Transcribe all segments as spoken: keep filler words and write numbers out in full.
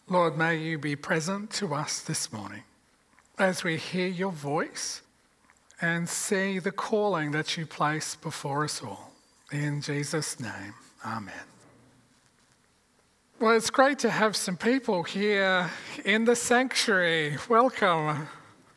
Lord, may you be present to us this morning as we hear your voice and see the calling that you place before us all. In Jesus' name, amen. Well, it's great to have some people here in the sanctuary. Welcome.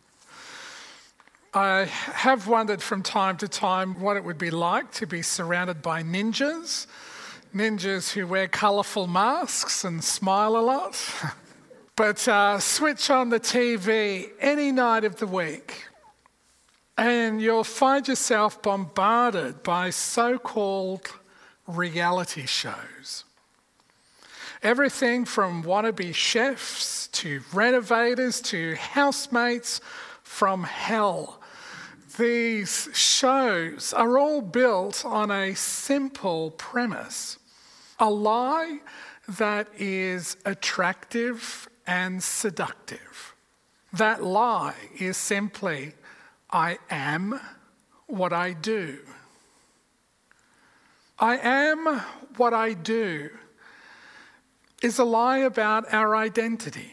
I have wondered from time to time what it would be like to be surrounded by ninjas. Ninjas who wear colourful masks and smile a lot. But uh, switch on the T V any night of the week and you'll find yourself bombarded by so-called reality shows. Everything from wannabe chefs to renovators to housemates from hell. These shows are all built on a simple premise, a lie that is attractive and seductive. That lie is simply, I am what I do. I am what I do is a lie about our identity.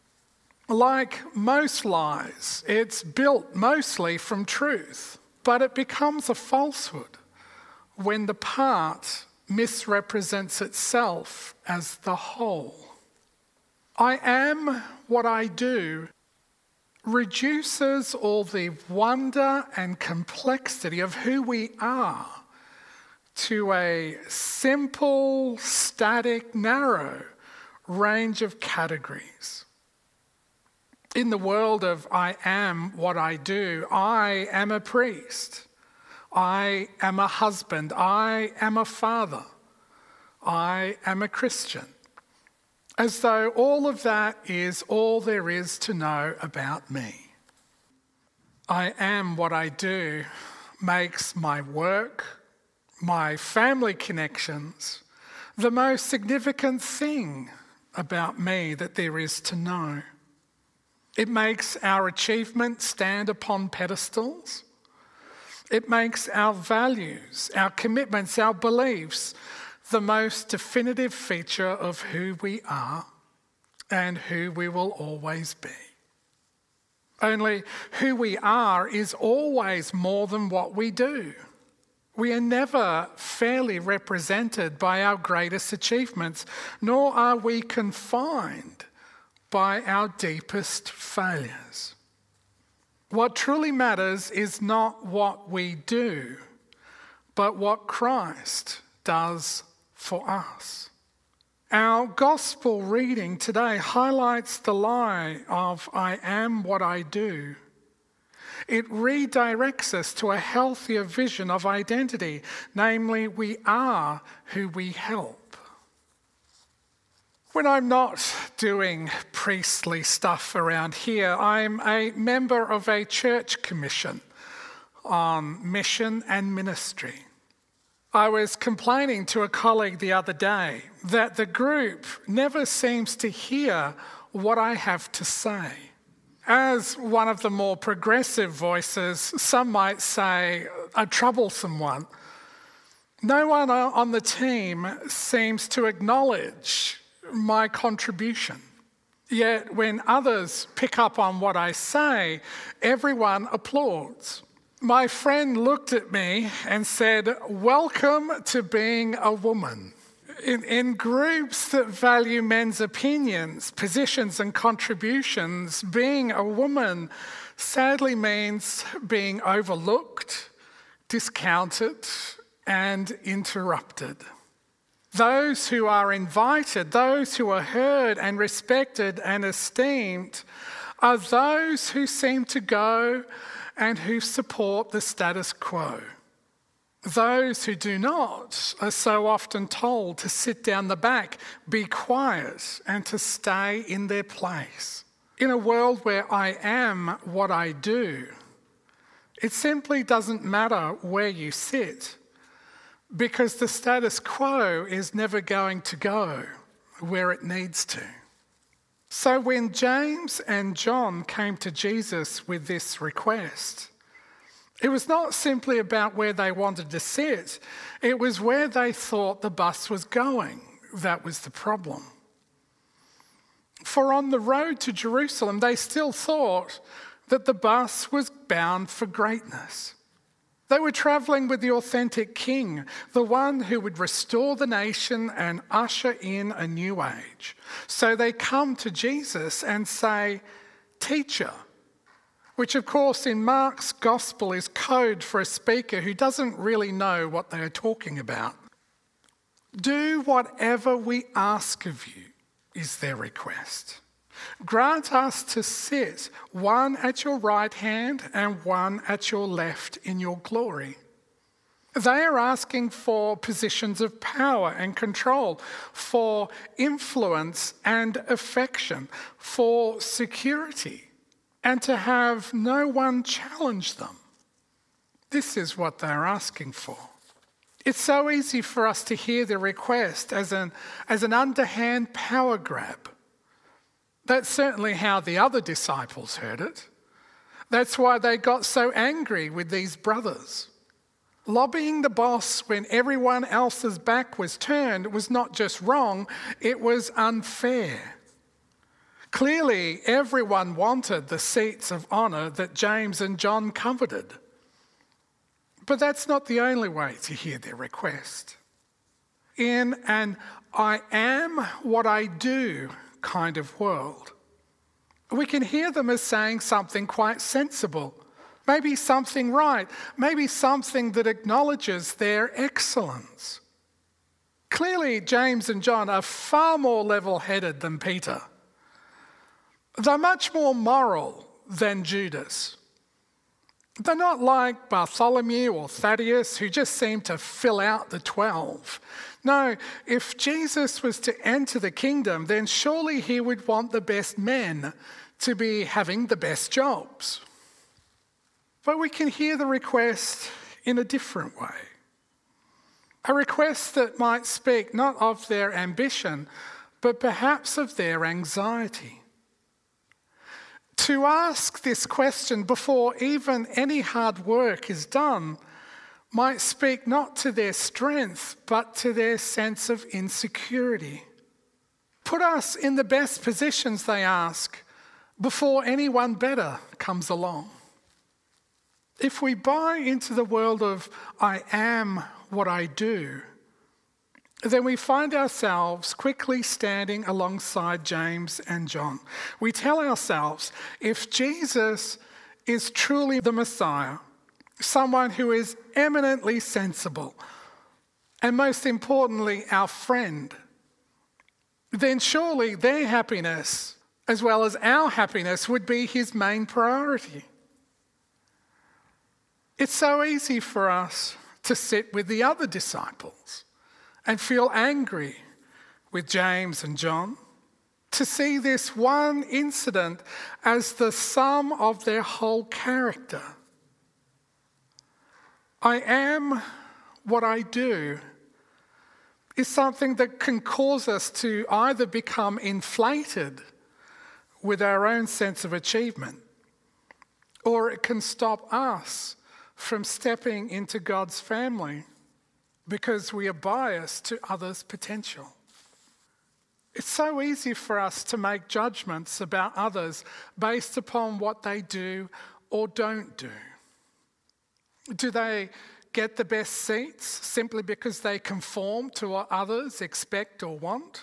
Like most lies, it's built mostly from truth, but it becomes a falsehood when the part misrepresents itself as the whole. I am what I do reduces all the wonder and complexity of who we are to a simple, static, narrow range of categories. In the world of I am what I do, I am a priest. I am a husband. I am a father. I am a Christian. As though all of that is all there is to know about me. I am what I do makes my work, my family connections, the most significant thing about me that there is to know. It makes our achievements stand upon pedestals. It makes our values, our commitments, our beliefs the most definitive feature of who we are and who we will always be. Only who we are is always more than what we do. We are never fairly represented by our greatest achievements, nor are we confined by our deepest failures. What truly matters is not what we do, but what Christ does for us. Our gospel reading today highlights the lie of I am what I do. It redirects us to a healthier vision of identity, namely we are who we help. When I'm not doing priestly stuff around here, I'm a member of a church commission on mission and ministry. I was complaining to a colleague the other day that the group never seems to hear what I have to say. As one of the more progressive voices, some might say a troublesome one, no one on the team seems to acknowledge my contribution. Yet when others pick up on what I say, everyone applauds. My friend looked at me and said, "Welcome to being a woman." In, in groups that value men's opinions, positions and contributions, being a woman sadly means being overlooked, discounted and interrupted. Those who are invited, those who are heard and respected and esteemed are those who seem to go and who support the status quo. Those who do not are so often told to sit down the back, be quiet, and to stay in their place. In a world where I am what I do, it simply doesn't matter where you sit, because the status quo is never going to go where it needs to. So when James and John came to Jesus with this request, it was not simply about where they wanted to sit, it was where they thought the bus was going that was the problem. For on the road to Jerusalem, they still thought that the bus was bound for greatness. They were travelling with the authentic king, the one who would restore the nation and usher in a new age. So they come to Jesus and say, "Teacher," which of course in Mark's gospel is code for a speaker who doesn't really know what they are talking about. "Do whatever we ask of you," is their request. "Grant us to sit, one at your right hand and one at your left in your glory." They are asking for positions of power and control, for influence and affection, for security, and to have no one challenge them. This is what they're asking for. It's so easy for us to hear the request as an, as an underhand power grab. That's certainly how the other disciples heard it. That's why they got so angry with these brothers. Lobbying the boss when everyone else's back was turned was not just wrong, it was unfair. Clearly, everyone wanted the seats of honour that James and John coveted. But that's not the only way to hear their request. In an "I am what I do" kind of world, we can hear them as saying something quite sensible, maybe something right, maybe something that acknowledges their excellence. Clearly, James and John are far more level-headed than Peter. They're much more moral than Judas. They're not like Bartholomew or Thaddeus, who just seem to fill out the twelve. No, if Jesus was to enter the kingdom, then surely he would want the best men to be having the best jobs. But we can hear the request in a different way. A request that might speak not of their ambition, but perhaps of their anxiety. To ask this question before even any hard work is done might speak not to their strength, but to their sense of insecurity. Put us in the best positions, they ask, before anyone better comes along. If we buy into the world of "I am what I do," then we find ourselves quickly standing alongside James and John. We tell ourselves, if Jesus is truly the Messiah, someone who is eminently sensible, and most importantly, our friend, then surely their happiness, as well as our happiness, would be his main priority. It's so easy for us to sit with the other disciples and feel angry with James and John, to see this one incident as the sum of their whole character. "I am what I do" is something that can cause us to either become inflated with our own sense of achievement, or it can stop us from stepping into God's family because we are biased to others' potential. It's so easy for us to make judgments about others based upon what they do or don't do. Do they get the best seats simply because they conform to what others expect or want?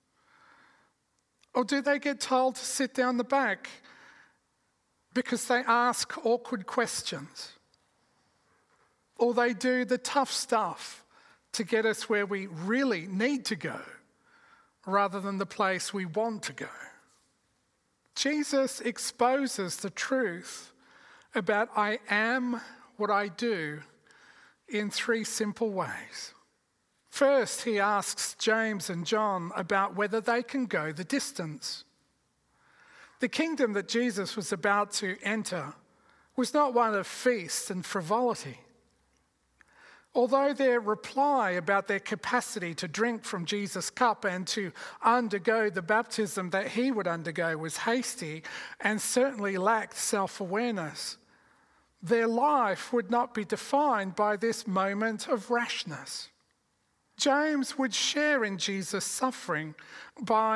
Or do they get told to sit down the back because they ask awkward questions? Or they do the tough stuff to get us where we really need to go, rather than the place we want to go? Jesus exposes the truth about "I am what I do" in three simple ways. First, he asks James and John about whether they can go the distance. The kingdom that Jesus was about to enter was not one of feast and frivolity. Although their reply about their capacity to drink from Jesus' cup and to undergo the baptism that he would undergo was hasty and certainly lacked self-awareness, their life would not be defined by this moment of rashness. James would share in Jesus' suffering by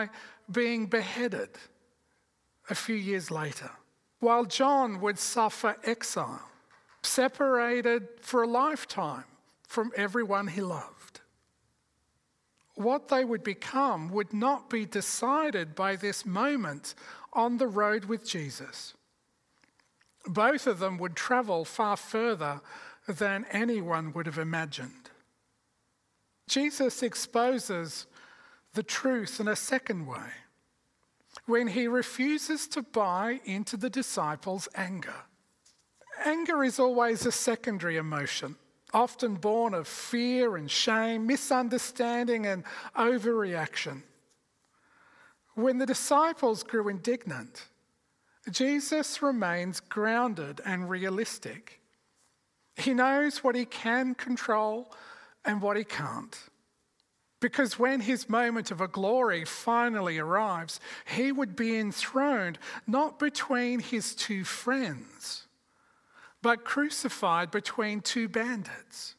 being beheaded a few years later, while John would suffer exile, separated for a lifetime from everyone he loved. What they would become would not be decided by this moment on the road with Jesus. Both of them would travel far further than anyone would have imagined. Jesus exposes the truth in a second way when he refuses to buy into the disciples' anger. Anger is always a secondary emotion, often born of fear and shame, misunderstanding and overreaction. When the disciples grew indignant, Jesus remains grounded and realistic. He knows what he can control and what he can't. Because when his moment of a glory finally arrives, he would be enthroned not between his two friends, but crucified between two bandits,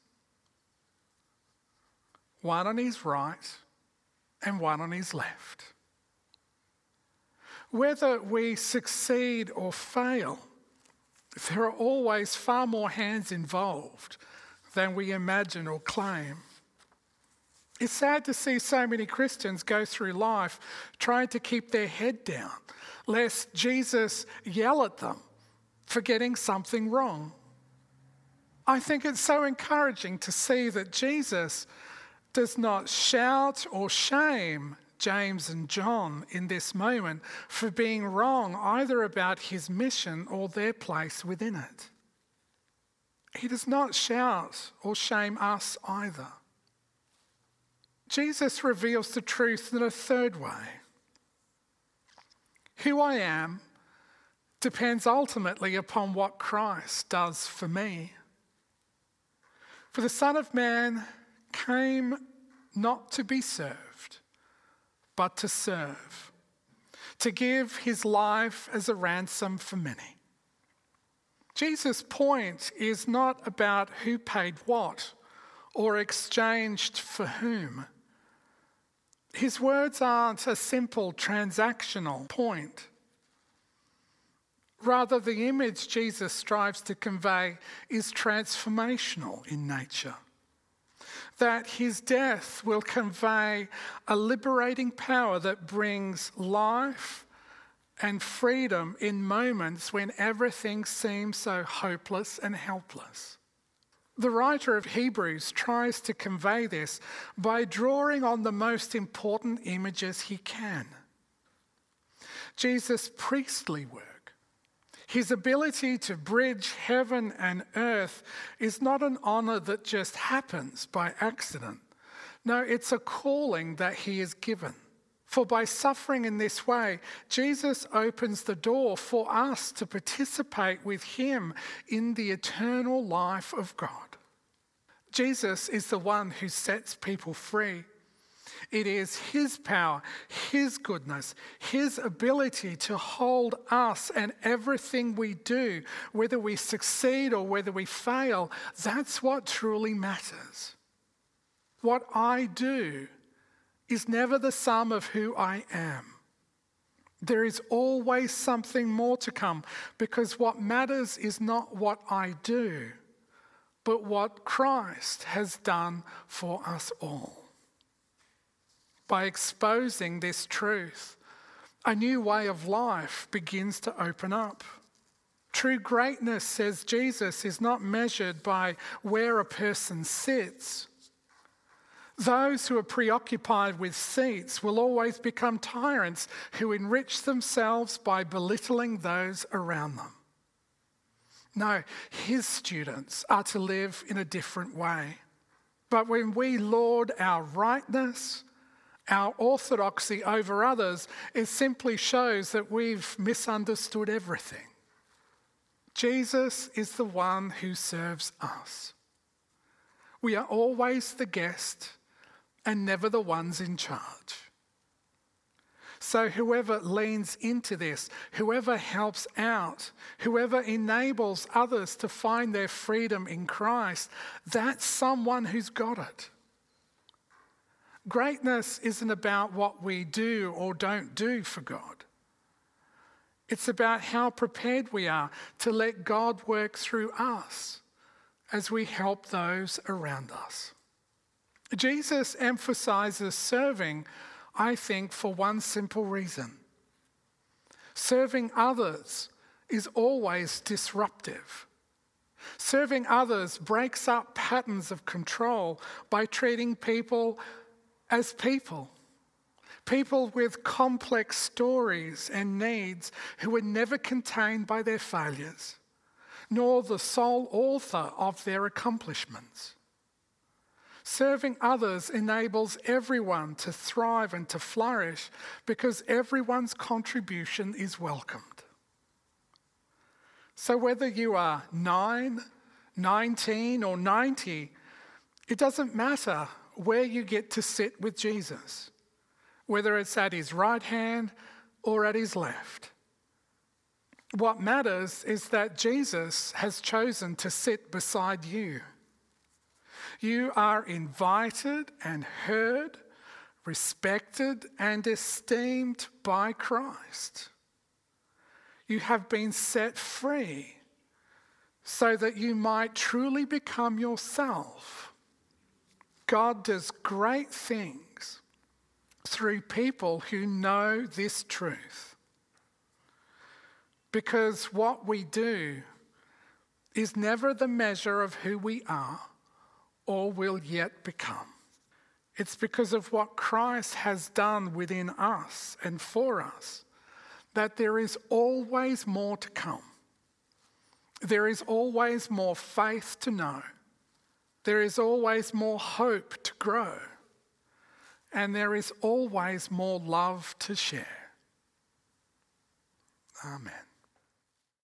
one on his right and one on his left. Whether we succeed or fail, there are always far more hands involved than we imagine or claim. It's sad to see so many Christians go through life trying to keep their head down, lest Jesus yell at them for getting something wrong. I think it's so encouraging to see that Jesus does not shout or shame James and John in this moment for being wrong either about his mission or their place within it. He does not shout or shame us either. Jesus reveals the truth in a third way. Who I am depends ultimately upon what Christ does for me. For the Son of Man came not to be served, but to serve, to give his life as a ransom for many. Jesus' point is not about who paid what or exchanged for whom. His words aren't a simple transactional point. Rather, the image Jesus strives to convey is transformational in nature. That his death will convey a liberating power that brings life and freedom in moments when everything seems so hopeless and helpless. The writer of Hebrews tries to convey this by drawing on the most important images he can. Jesus' priestly work, his ability to bridge heaven and earth, is not an honour that just happens by accident. No, it's a calling that he is given. For by suffering in this way, Jesus opens the door for us to participate with him in the eternal life of God. Jesus is the one who sets people free. It is his power, his goodness, his ability to hold us and everything we do, whether we succeed or whether we fail, that's what truly matters. What I do is never the sum of who I am. There is always something more to come, because what matters is not what I do, but what Christ has done for us all. By exposing this truth, a new way of life begins to open up. True greatness, says Jesus, is not measured by where a person sits. Those who are preoccupied with seats will always become tyrants who enrich themselves by belittling those around them. No, his students are to live in a different way. But when we lord our rightness, our orthodoxy over others, it simply shows that we've misunderstood everything. Jesus is the one who serves us. We are always the guest and never the ones in charge. So whoever leans into this, whoever helps out, whoever enables others to find their freedom in Christ, that's someone who's got it. Greatness isn't about what we do or don't do for God. It's about how prepared we are to let God work through us as we help those around us. Jesus emphasizes serving, I think, for one simple reason. Serving others is always disruptive. Serving others breaks up patterns of control by treating people as people. People with complex stories and needs who were never contained by their failures, nor the sole author of their accomplishments. Serving others enables everyone to thrive and to flourish because everyone's contribution is welcomed. So whether you are nine, nineteen, or ninety, it doesn't matter where you get to sit with Jesus, whether it's at his right hand or at his left. What matters is that Jesus has chosen to sit beside you. You are invited and heard, respected and esteemed by Christ. You have been set free so that you might truly become yourself. God does great things through people who know this truth. Because what we do is never the measure of who we are or will yet become. It's because of what Christ has done within us and for us that there is always more to come. There is always more faith to know. There is always more hope to grow. And there is always more love to share. Amen.